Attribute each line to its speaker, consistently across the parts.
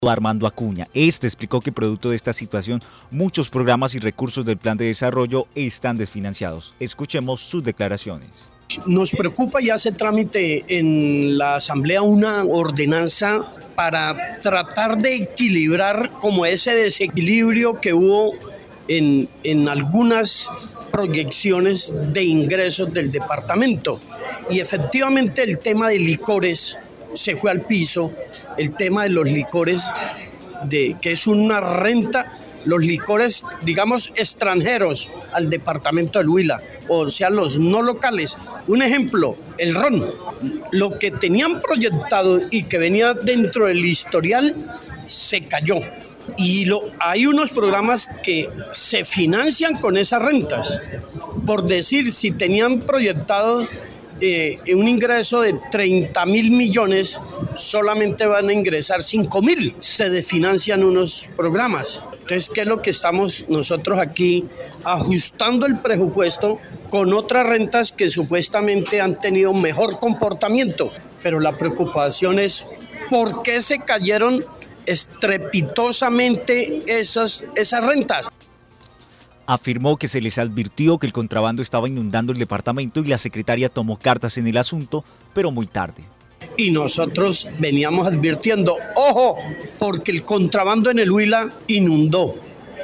Speaker 1: Armando Acuña. Este explicó que producto de esta situación, muchos programas y recursos del plan de desarrollo están desfinanciados. Escuchemos sus declaraciones.
Speaker 2: Nos preocupa y hace trámite en la Asamblea una ordenanza para tratar de equilibrar como ese desequilibrio que hubo en algunas proyecciones de ingresos del departamento. Y efectivamente el tema de licores se fue al piso, el tema de los licores, que es una renta, los licores, digamos, extranjeros al departamento del Huila, o sea, los no locales. Un ejemplo, el ron, lo que tenían proyectado y que venía dentro del historial, se cayó. Y hay unos programas que se financian con esas rentas. Por decir, si tenían proyectado un ingreso de 30.000 millones, solamente van a ingresar 5.000. Se desfinancian unos programas. Entonces, ¿qué es lo que estamos nosotros aquí ajustando el presupuesto con otras rentas que supuestamente han tenido mejor comportamiento? Pero la preocupación es ¿por qué se cayeron estrepitosamente esas rentas?
Speaker 1: Afirmó que se les advirtió que el contrabando estaba inundando el departamento y la secretaria tomó cartas en el asunto, pero muy tarde.
Speaker 2: Y nosotros veníamos advirtiendo, ojo, porque el contrabando en el Huila inundó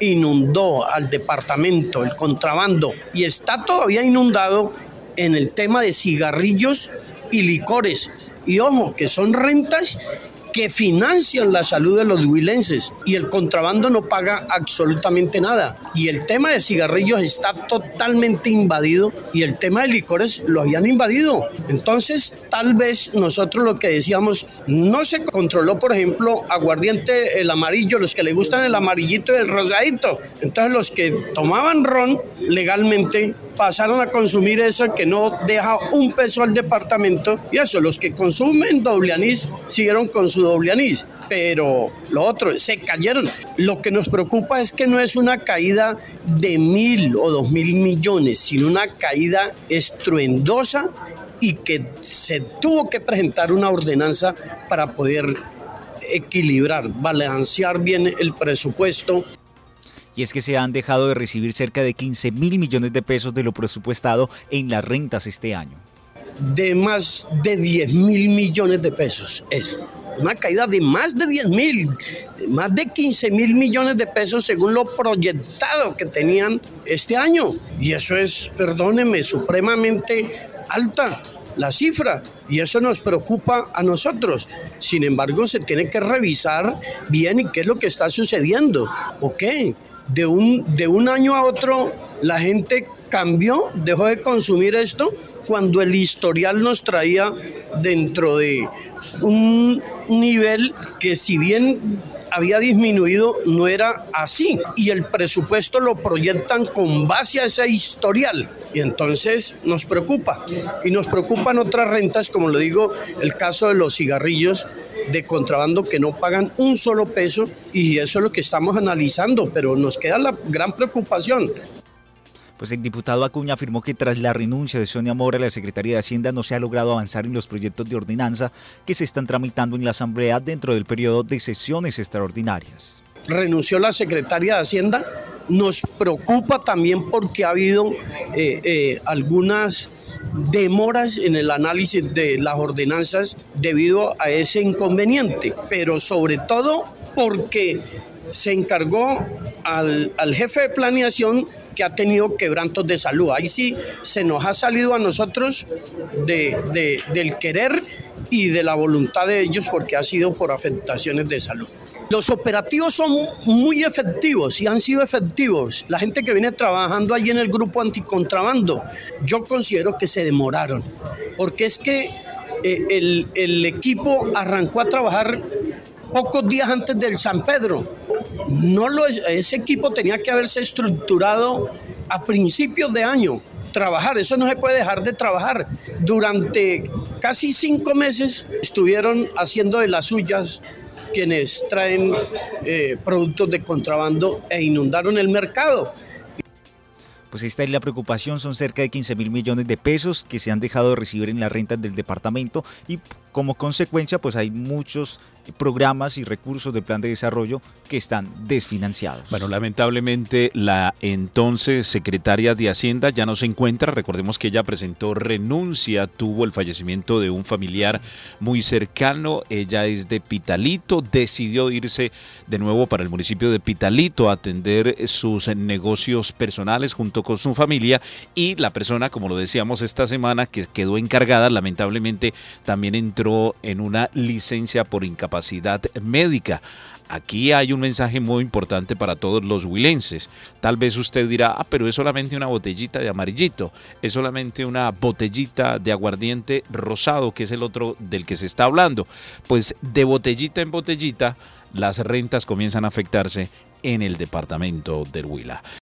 Speaker 2: al departamento, el contrabando, y está todavía inundado en el tema de cigarrillos y licores. Y ojo, que son rentas que financian la salud de los huilenses y el contrabando no paga absolutamente nada. Y el tema de cigarrillos está totalmente invadido y el tema de licores lo habían invadido. Entonces, tal vez nosotros lo que decíamos, no se controló, por ejemplo, aguardiente, el amarillo, los que le gustan el amarillito y el rosadito. Entonces, los que tomaban ron legalmente pasaron a consumir eso que no deja un peso al departamento, y eso, los que consumen doble anís siguieron con su doble anís, pero lo otro, se cayeron. Lo que nos preocupa es que no es una caída de 1.000 o 2.000 millones, sino una caída estruendosa y que se tuvo que presentar una ordenanza para poder equilibrar, balancear bien el presupuesto.
Speaker 1: Y es que se han dejado de recibir cerca de 15.000 millones de pesos de lo presupuestado en las rentas este año.
Speaker 2: De más de 10.000 millones de pesos es una caída de más de 10.000, más de 15.000 millones de pesos según lo proyectado que tenían este año. Y eso es, perdónenme, supremamente alta la cifra, y eso nos preocupa a nosotros. Sin embargo, se tiene que revisar bien y qué es lo que está sucediendo. ¿Ok? De un año a otro la gente cambió, dejó de consumir esto, cuando el historial nos traía dentro de un nivel que, si bien había disminuido, no era así, y el presupuesto lo proyectan con base a ese historial, y entonces nos preocupa, y nos preocupan otras rentas, como lo digo, el caso de los cigarrillos de contrabando que no pagan un solo peso, y eso es lo que estamos analizando, pero nos queda la gran preocupación.
Speaker 1: Pues el diputado Acuña afirmó que tras la renuncia de Sonia Mora a la Secretaría de Hacienda no se ha logrado avanzar en los proyectos de ordenanza que se están tramitando en la Asamblea dentro del periodo de sesiones extraordinarias.
Speaker 2: Renunció la Secretaría de Hacienda. Nos preocupa también porque ha habido algunas demoras en el análisis de las ordenanzas debido a ese inconveniente, pero sobre todo porque se encargó al jefe de planeación, que ha tenido quebrantos de salud. Ahí sí se nos ha salido a nosotros del querer y de la voluntad de ellos, porque ha sido por afectaciones de salud. Los operativos son muy efectivos y han sido efectivos. La gente que viene trabajando allí en el grupo anticontrabando, yo considero que se demoraron, porque es que el equipo arrancó a trabajar pocos días antes del San Pedro. Ese equipo tenía que haberse estructurado a principios de año, trabajar, eso no se puede dejar de trabajar. Durante casi 5 meses estuvieron haciendo de las suyas quienes traen productos de contrabando e inundaron el mercado.
Speaker 1: Pues esta es la preocupación, son cerca de 15.000 millones de pesos que se han dejado de recibir en las rentas del departamento y como consecuencia, pues hay muchos programas y recursos del plan de desarrollo que están desfinanciados.
Speaker 3: Bueno, lamentablemente la entonces secretaria de Hacienda ya no se encuentra. Recordemos que ella presentó renuncia, tuvo el fallecimiento de un familiar muy cercano. Ella es de Pitalito, decidió irse de nuevo para el municipio de Pitalito a atender sus negocios personales junto con su familia, y la persona, como lo decíamos esta semana, que quedó encargada, lamentablemente también entró en una licencia por incapacidad médica. Aquí hay un mensaje muy importante para todos los huilenses. Tal vez usted dirá, pero es solamente una botellita de amarillito, es solamente una botellita de aguardiente rosado, que es el otro del que se está hablando. Pues de botellita en botellita, las rentas comienzan a afectarse en el departamento del Huila.